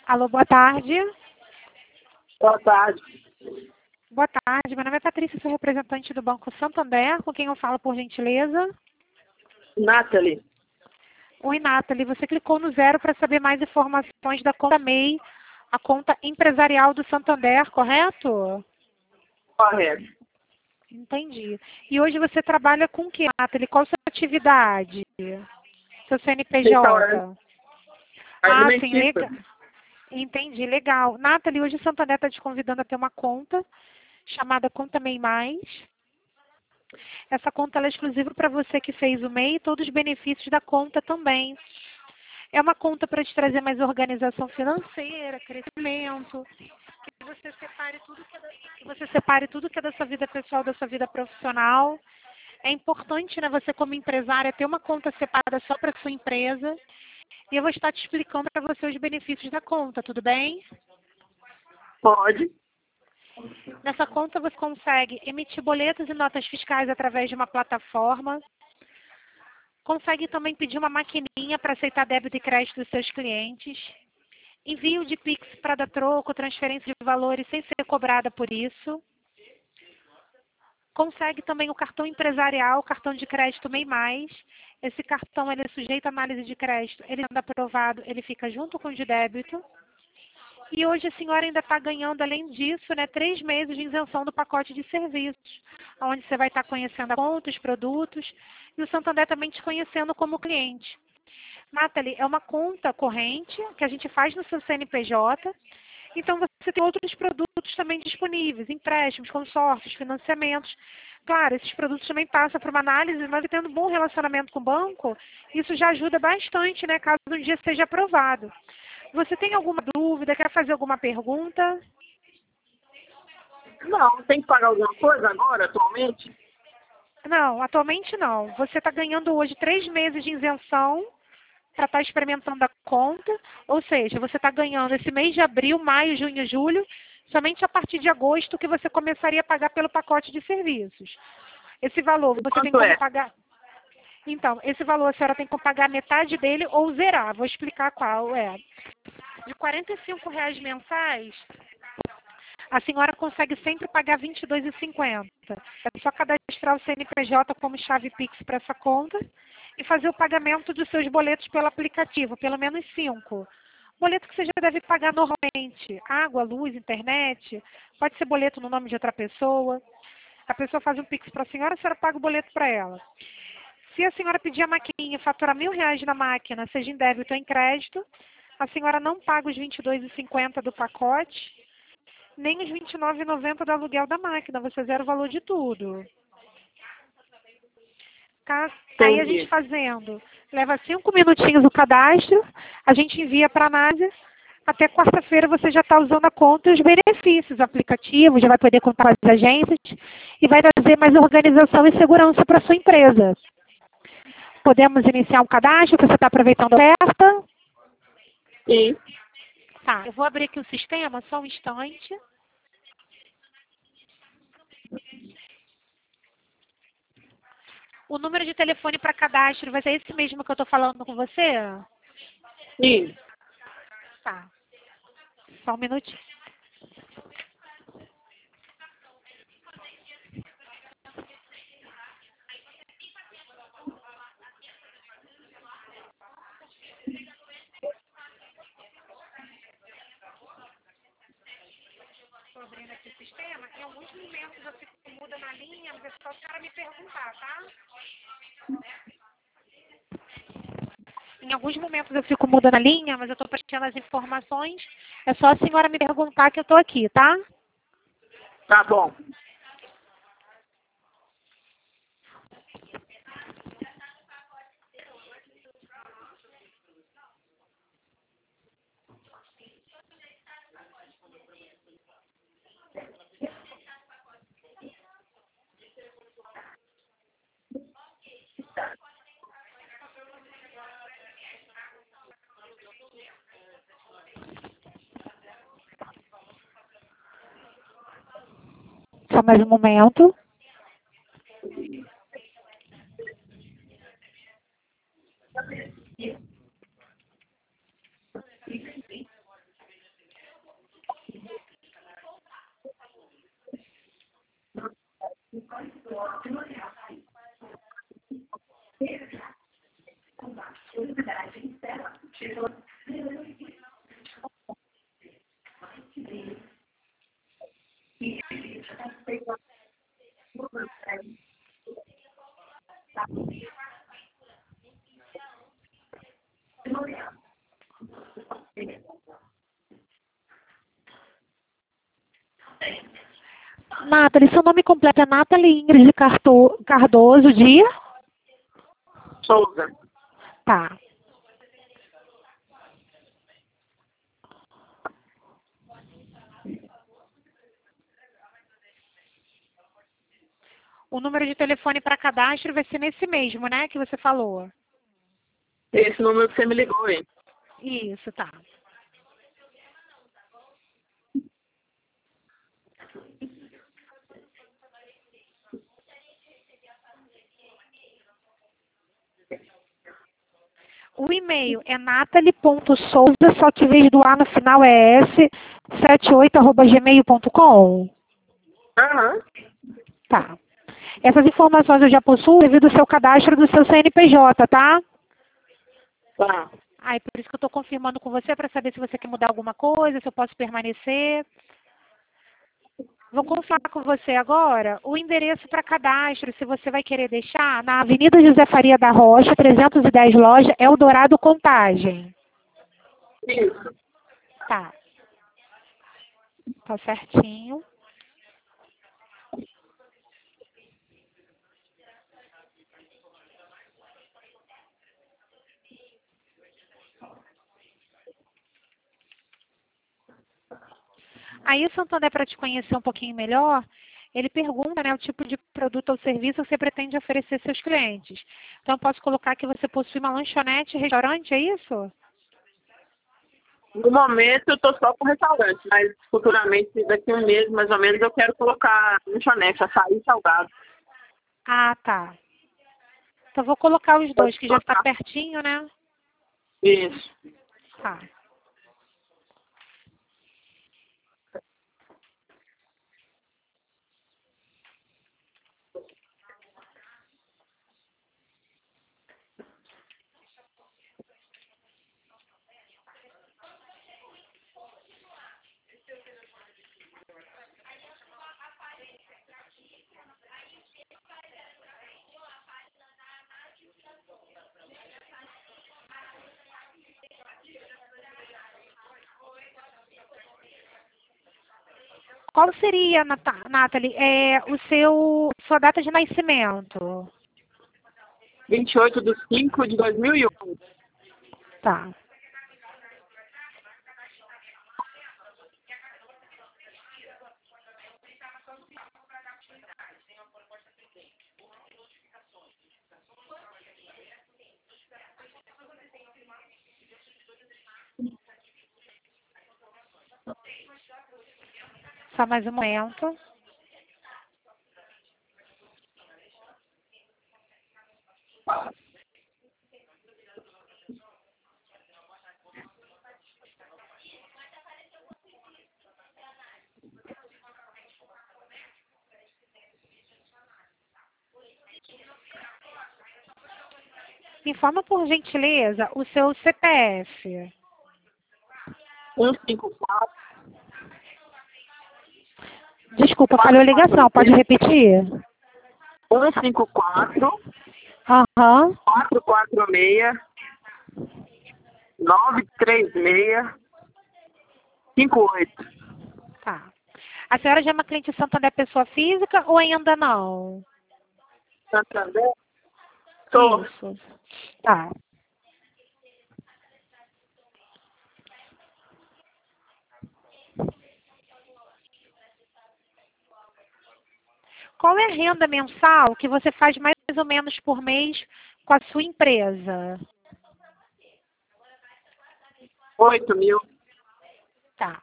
Alô, boa tarde. Boa tarde. Boa tarde, meu nome é Patrícia, sou representante do Banco Santander, com quem eu falo por gentileza. Nathalie. Oi, Nathalie, você clicou no 0 para saber mais informações da conta MEI, a conta empresarial do Santander, correto? Correto. Entendi. E hoje você trabalha com o que, Nathalie? Qual a sua atividade? Seu Restaurante CNPJ? Ah, sim, alimentício. legal. Entendi, legal. Nathalie, hoje o Santander está te convidando a ter uma conta chamada Conta MEI Mais. Essa conta ela é exclusiva para você que fez o MEI e todos os benefícios da conta também. É uma conta para te trazer mais organização financeira, crescimento, que você separe tudo que é da sua vida pessoal, da sua vida profissional. É importante, né, você como empresária ter uma conta separada só para sua empresa. E eu vou estar te explicando para você os benefícios da conta, tudo bem? Pode. Nessa conta você consegue emitir boletos e notas fiscais através de uma plataforma. Consegue também pedir uma maquininha para aceitar débito e crédito dos seus clientes. Envio de Pix para dar troco, transferência de valores sem ser cobrada por isso. Consegue também o cartão empresarial, cartão de crédito MEI Mais. Esse cartão ele é sujeito à análise de crédito. Ele sendo aprovado, ele fica junto com o de débito. E hoje a senhora ainda está ganhando, além disso, né, 3 meses de isenção do pacote de serviços, onde você vai estar conhecendo a conta, os produtos, e o Santander também te conhecendo como cliente. Nathalie, é uma conta corrente que a gente faz no seu CNPJ, então você tem outros produtos também disponíveis, empréstimos, consórcios, financiamentos. Claro, esses produtos também passam por uma análise, mas tendo um bom relacionamento com o banco, isso já ajuda bastante, né, caso um dia seja aprovado. Você tem alguma dúvida, quer fazer alguma pergunta? Não, tem que pagar alguma coisa agora, atualmente? Não, atualmente não. Você está ganhando hoje 3 meses de isenção para estar experimentando a conta, ou seja, você está ganhando esse mês de abril, maio, junho, julho, somente a partir de agosto que você começaria a pagar pelo pacote de serviços. Esse valor E você tem quanto como é? pagar. Então, esse valor a senhora tem como pagar metade dele ou zerar. Vou explicar qual é. De R$ 45 mensais, a senhora consegue sempre pagar R$ 22,50. É só cadastrar o CNPJ como chave Pix para essa conta e fazer o pagamento dos seus boletos pelo aplicativo, pelo menos 5. Boleto que você já deve pagar normalmente. Água, luz, internet. Pode ser boleto no nome de outra pessoa. A pessoa faz um Pix para a senhora paga o boleto para ela. Se a senhora pedir a maquininha e faturar R$ 1.000 na máquina, seja em débito ou em crédito, a senhora não paga os R$ 22,50 do pacote, nem os R$ 29,90 do aluguel da máquina. Você zera o valor de tudo. Aí a gente Entendi. fazendo, leva 5 minutinhos o cadastro, a gente envia para análise. Até quarta-feira você já está usando a conta e os benefícios, aplicativo, já vai poder contar com as agências e vai trazer mais organização e segurança para a sua empresa. Podemos iniciar um cadastro, que você está aproveitando a oferta. Sim. Tá, eu vou abrir aqui o sistema, só um instante. O número de telefone para cadastro vai ser esse mesmo que eu estou falando com você? Sim. Tá, só um minutinho. Estou abrindo aqui o sistema. Em alguns momentos eu fico muda na linha, mas é só o cara me perguntar, tá? Em alguns momentos eu fico muda na linha, mas eu estou prestando as informações. É só a senhora me perguntar que eu estou aqui, tá? Tá bom. Só mais um momento. Nathalie, seu nome completo é Nathalie Ingrid Cardoso de... Souza. Tá. O número de telefone para cadastro vai ser nesse mesmo, né, que você falou. Esse número que você me ligou aí. Isso, tá. O e-mail é natalie.souza, só que em vez do A no final é S, 78@gmail.com. Aham. Tá. Essas informações eu já possuo devido ao seu cadastro do seu CNPJ, tá? Tá. Aí por isso que eu estou confirmando com você para saber se você quer mudar alguma coisa, se eu posso permanecer. Vou confirmar com você agora o endereço para cadastro, se você vai querer deixar na Avenida José Faria da Rocha, 310 Loja, Eldorado Contagem. Isso. Tá. Tá certinho. Aí o Santander, para te conhecer um pouquinho melhor, ele pergunta, né, o tipo de produto ou serviço que você pretende oferecer aos seus clientes. Então, eu posso colocar que você possui uma lanchonete, restaurante, é isso? No momento eu estou só com restaurante, mas futuramente, daqui a um mês mais ou menos, eu quero colocar lanchonete, açaí e salgado. Ah, tá. Então, vou colocar os Pode dois, que já está colocar. pertinho, né? Isso. Tá. Qual seria, Nathalie, sua data de nascimento? 28/5/2001. Tá. Só mais um momento. Informa, por gentileza, o seu CPF. 154 Desculpa, falhou a ligação. Pode repetir? 154 Aham. 446 936 58. Tá. A senhora já é uma cliente Santander pessoa física ou ainda não? Santander? Tô. Isso. Tá. Qual é a renda mensal que você faz mais ou menos por mês com a sua empresa? 8.000. Tá.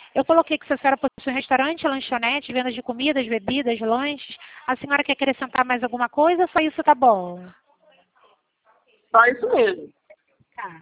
Eu coloquei que a senhora possui restaurante, lanchonete, vendas de comidas, bebidas, lanches. A senhora quer acrescentar mais alguma coisa ou só isso tá bom? Só isso mesmo. Tá.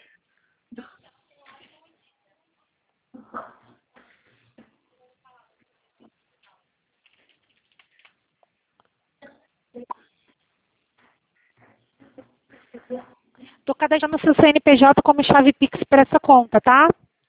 Estou cadastrando o seu CNPJ como chave Pix para essa conta, tá?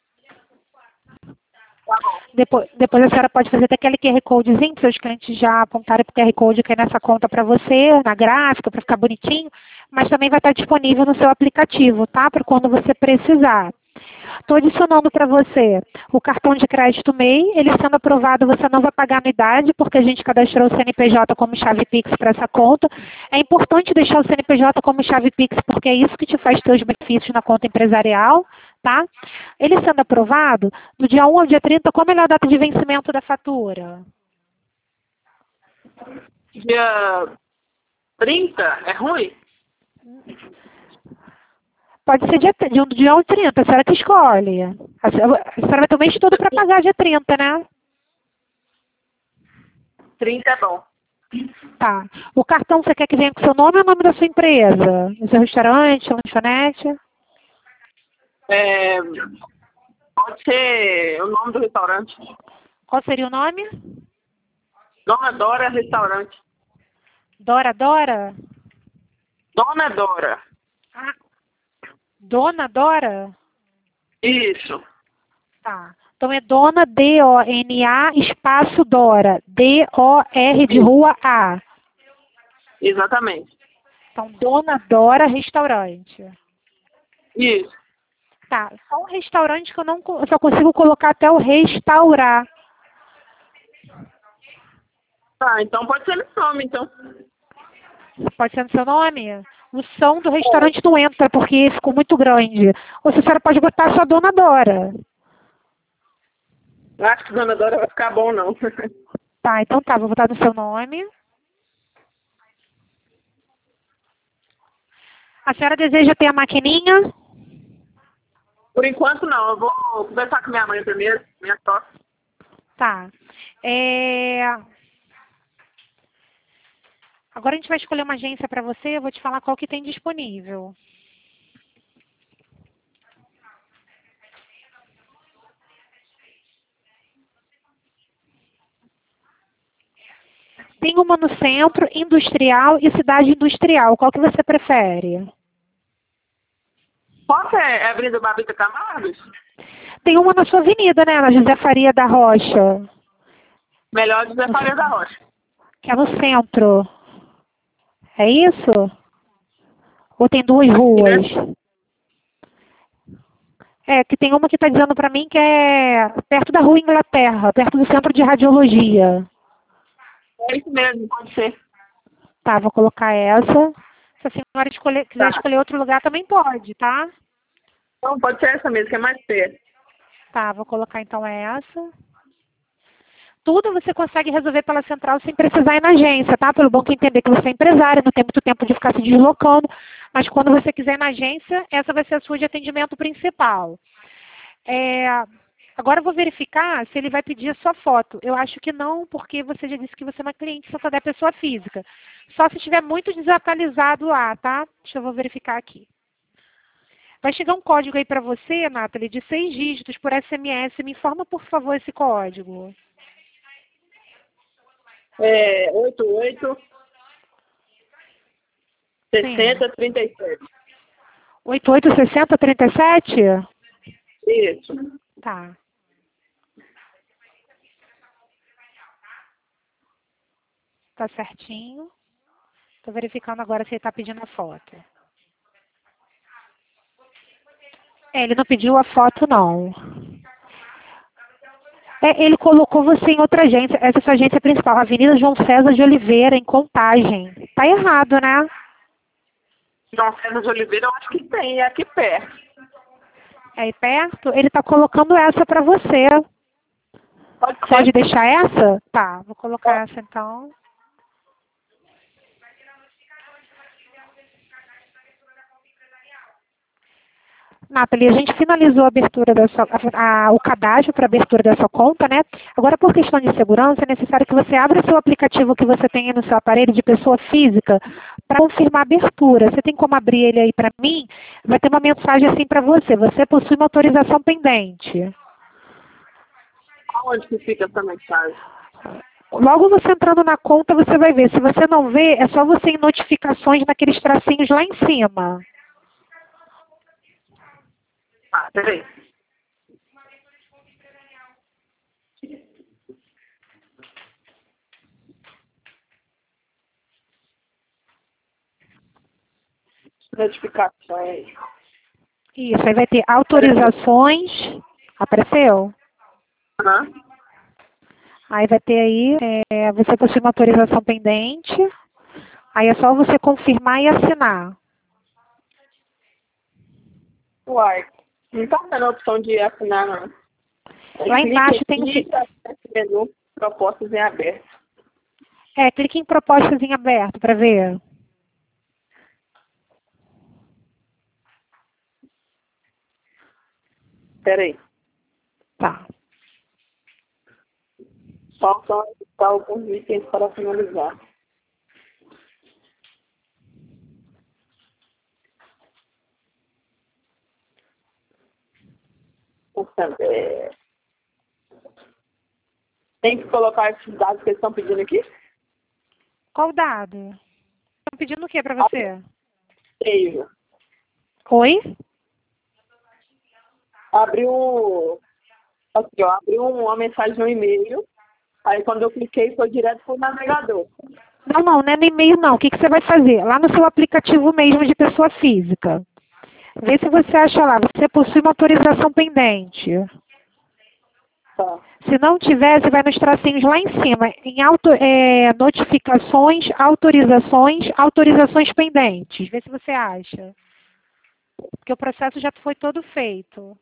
Tá bom. Depois a senhora pode fazer até aquele QR Codezinho, para seus clientes já apontarem para o QR Code que é nessa conta para você, na gráfica, para ficar bonitinho, mas também vai estar disponível no seu aplicativo, tá? Para quando você precisar. Estou adicionando para você o cartão de crédito MEI, ele sendo aprovado você não vai pagar anuidade, porque a gente cadastrou o CNPJ como chave Pix para essa conta. É importante deixar o CNPJ como chave Pix, porque é isso que te faz ter os benefícios na conta empresarial, tá? Ele sendo aprovado, do dia 1 ao dia 30, qual a melhor data de vencimento da fatura? Dia 30 é ruim? Pode ser de um dia ao 30, a senhora que escolhe. A senhora vai ter o mês todo para pagar dia 30, né? 30 é bom. Tá. O cartão você quer que venha com o seu nome ou o nome da sua empresa? O seu restaurante, lanchonete? Pode ser o nome do restaurante. Qual seria o nome? Dona Dora Restaurante. Dora Dora? Dona Dora. Ah, Dona Dora? Isso. Tá. Então é Dona D-O-N-A espaço Dora. D-O-R de rua A. Exatamente. Então, Dona Dora Restaurante. Isso. Tá. Só um restaurante que eu só consigo colocar até o restaurar. Tá, então pode ser meu nome, então. Pode ser no seu nome? O som do restaurante não entra, porque ficou muito grande. Ou se a senhora pode botar só Dona Dora. Eu acho que Dona Dora vai ficar bom, não. Tá, então tá, vou botar no seu nome. A senhora deseja ter a maquininha? Por enquanto, não. Eu vou conversar com minha mãe primeiro, minha sócia. Tá. Agora a gente vai escolher uma agência para você, eu vou te falar qual que tem disponível. Tem uma no centro, industrial e cidade industrial. Qual que você prefere? Qual que é a Avenida Babita Camargo? Tem uma na sua avenida, né? Na José Faria da Rocha. Melhor José Faria da Rocha. Que é no centro. É isso? Ou tem duas ruas? É, que tem uma que está dizendo para mim que é perto da Rua Inglaterra, perto do Centro de Radiologia. É isso mesmo, pode ser. Tá, vou colocar essa. Se a senhora quiser escolher outro lugar, também pode, tá? Então pode ser essa mesmo, que é mais perto. Tá, vou colocar então essa. Tudo você consegue resolver pela central sem precisar ir na agência, tá? Pelo banco entender que você é empresário, não tem muito tempo de ficar se deslocando. Mas quando você quiser ir na agência, essa vai ser a sua de atendimento principal. Agora eu vou verificar se ele vai pedir a sua foto. Eu acho que não, porque você já disse que você é uma cliente, só é pessoa física. Só se estiver muito desatualizado lá, tá? Deixa eu verificar aqui. Vai chegar um código aí para você, Nathalie, de 6 dígitos por SMS. Me informa, por favor, esse código. 88 60 37. 8860 37? Isso. Tá. Tá certinho. Estou verificando agora se ele está pedindo a foto. Ele não pediu a foto, não. Ele colocou você em outra agência. Essa é a sua agência principal, Avenida João César de Oliveira, em Contagem. Tá errado, né? João César de Oliveira, eu acho que tem, é aqui perto. É aí perto? Ele está colocando essa para você. Pode deixar essa? Tá, vou colocar essa então. Nathalie, a gente finalizou a abertura da sua, o cadastro para abertura da sua conta, né? Agora, por questão de segurança, é necessário que você abra seu aplicativo que você tem aí no seu aparelho de pessoa física para confirmar a abertura. Você tem como abrir ele aí para mim? Vai ter uma mensagem assim para você. Você possui uma autorização pendente. Aonde que fica essa mensagem? Logo você entrando na conta, você vai ver. Se você não vê, é só você ir em notificações naqueles tracinhos lá em cima. Ah, peraí. Notificações. Isso, aí vai ter autorizações. Apareceu? Aham. Aí vai ter aí, você possui uma autorização pendente. Aí é só você confirmar e assinar. Uai, não tá dando a opção de assinar, não. Lá embaixo tem o menu propostas em aberto. clique em propostas em aberto para ver. Peraí. Tá. Faltam alguns itens para finalizar. Tem que colocar esses dados que eles estão pedindo aqui? Qual dado? Estão pedindo o que para você? Seja, Oi? abriu uma mensagem no e-mail. Aí quando eu cliquei foi direto pro navegador. Não é no e-mail não. O que você vai fazer? Lá no seu aplicativo mesmo de pessoa física. Vê se você acha lá. Você possui uma autorização pendente. Tá. Se não tiver, você vai nos tracinhos lá em cima. Em notificações, autorizações pendentes. Vê se você acha. Porque o processo já foi todo feito.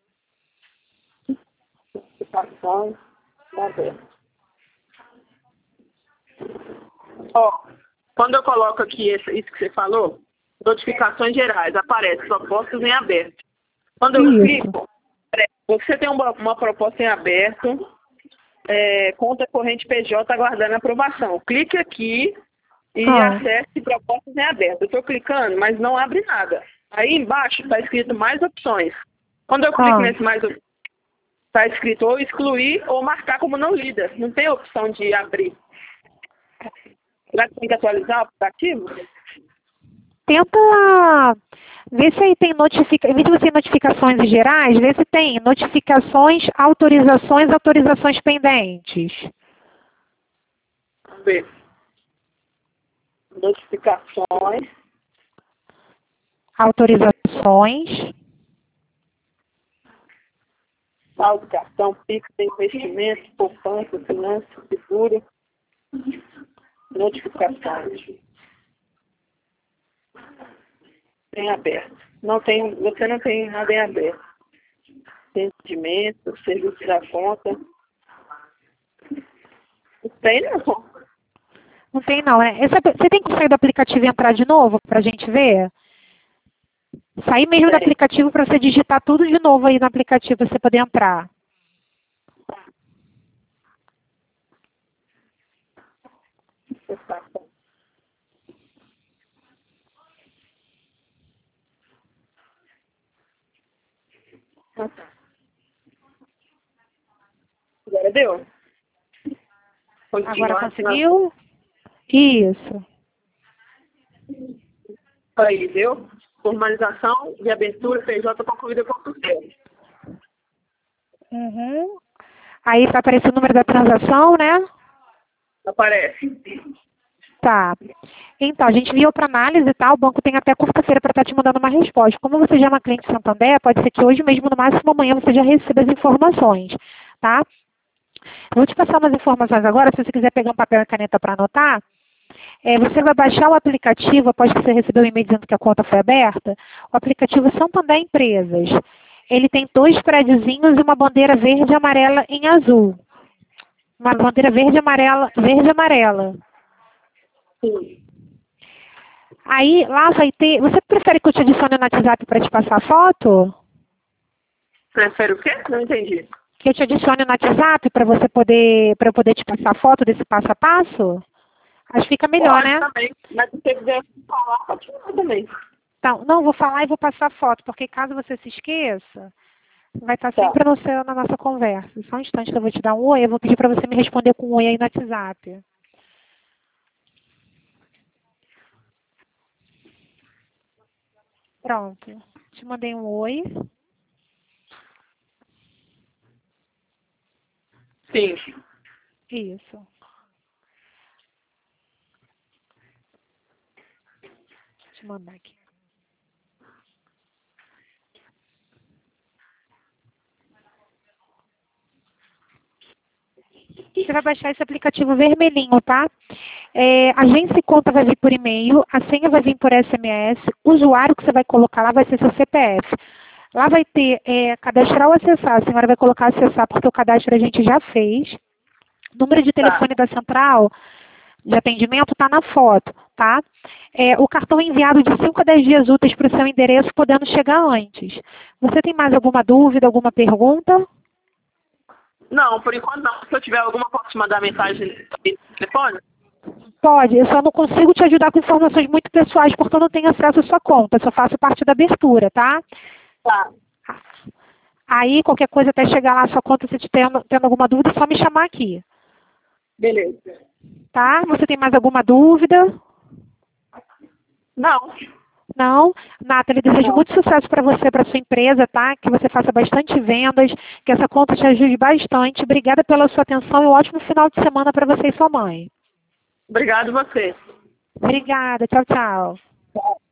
Notificações abertas. Ó, quando eu coloco aqui isso que você falou, notificações gerais, aparece propostas em aberto. Quando eu clico, você tem uma proposta em aberto, conta corrente PJ aguardando aprovação. Clique aqui e acesse propostas em aberto. Eu estou clicando, mas não abre nada. Aí embaixo está escrito mais opções. Quando eu clico nesse mais opções, está escrito ou excluir ou marcar como não lida. Não tem opção de abrir. Será que tem que atualizar o aplicativo? Tenta ver se aí tem em vez de você ir notificações gerais, vê se tem notificações, autorizações pendentes. Vamos ver. Notificações. Autorizações. Saldo, cartão, Pix, investimentos, poupança, finanças, seguro. Notificações. Tem aberto. Você não tem nada em aberto. Atendimento, serviço da conta. Não tem não. Não tem não. Você tem que sair do aplicativo e entrar de novo para a gente ver? Sair mesmo do aplicativo para você digitar tudo de novo aí no aplicativo para você poder entrar. Agora deu? Agora conseguiu? Isso. Aí, deu? Formalização de abertura PJ concluída com sucesso. Uhum. Aí vai aparecer o número da transação, né? Aparece. Tá. Então, a gente enviou para análise e tal, o banco tem até quarta-feira para estar te mandando uma resposta. Como você já é uma cliente Santander, pode ser que hoje mesmo, no máximo amanhã, você já receba as informações, tá? Vou te passar umas informações agora, se você quiser pegar um papel e caneta para anotar. Você vai baixar o aplicativo, após que você recebeu o e-mail dizendo que a conta foi aberta, o aplicativo Santander Empresas. Ele tem 2 prédiozinhos e uma bandeira verde e amarela em azul. Uma bandeira verde e amarela. Sim. Aí, lá vai ter... Você prefere que eu te adicione no WhatsApp para te passar a foto? Prefere o quê? Não entendi. Que eu te adicione no WhatsApp para você poder, para eu poder te passar a foto desse passo a passo? Acho que fica melhor, Pode né? também, mas se você quiser falar, pode falar também. Então, não, vou falar e vou passar a foto, porque caso você se esqueça, vai estar Tá. sempre no seu, na nossa conversa. Só um instante que eu vou te dar um oi, eu vou pedir para você me responder com um oi aí no WhatsApp. Pronto. Te mandei um oi. Sim. Isso. Deixa eu mandar aqui. Você vai baixar esse aplicativo vermelhinho, tá? Agência e conta vai vir por e-mail, a senha vai vir por SMS, o usuário que você vai colocar lá vai ser seu CPF. Lá vai ter cadastrar ou acessar. A senhora vai colocar acessar porque o cadastro a gente já fez. Número de telefone da central de atendimento está na foto, tá? O cartão é enviado de 5 a 10 dias úteis para o seu endereço, podendo chegar antes. Você tem mais alguma dúvida, alguma pergunta? Não, por enquanto não. Se eu tiver alguma, posso te mandar mensagem no telefone? Pode, eu só não consigo te ajudar com informações muito pessoais, porque eu não tenho acesso à sua conta, eu só faço parte da abertura, tá? Tá. Aí, qualquer coisa, até chegar lá à sua conta, se tendo alguma dúvida, é só me chamar aqui. Beleza. Tá? Você tem mais alguma dúvida? Não. Não? Nathalie, desejo Não. muito sucesso para você, para sua empresa, tá? Que você faça bastante vendas, que essa conta te ajude bastante. Obrigada pela sua atenção e um ótimo final de semana para você e sua mãe. Obrigado você. Obrigada. Tchau, tchau. Tchau.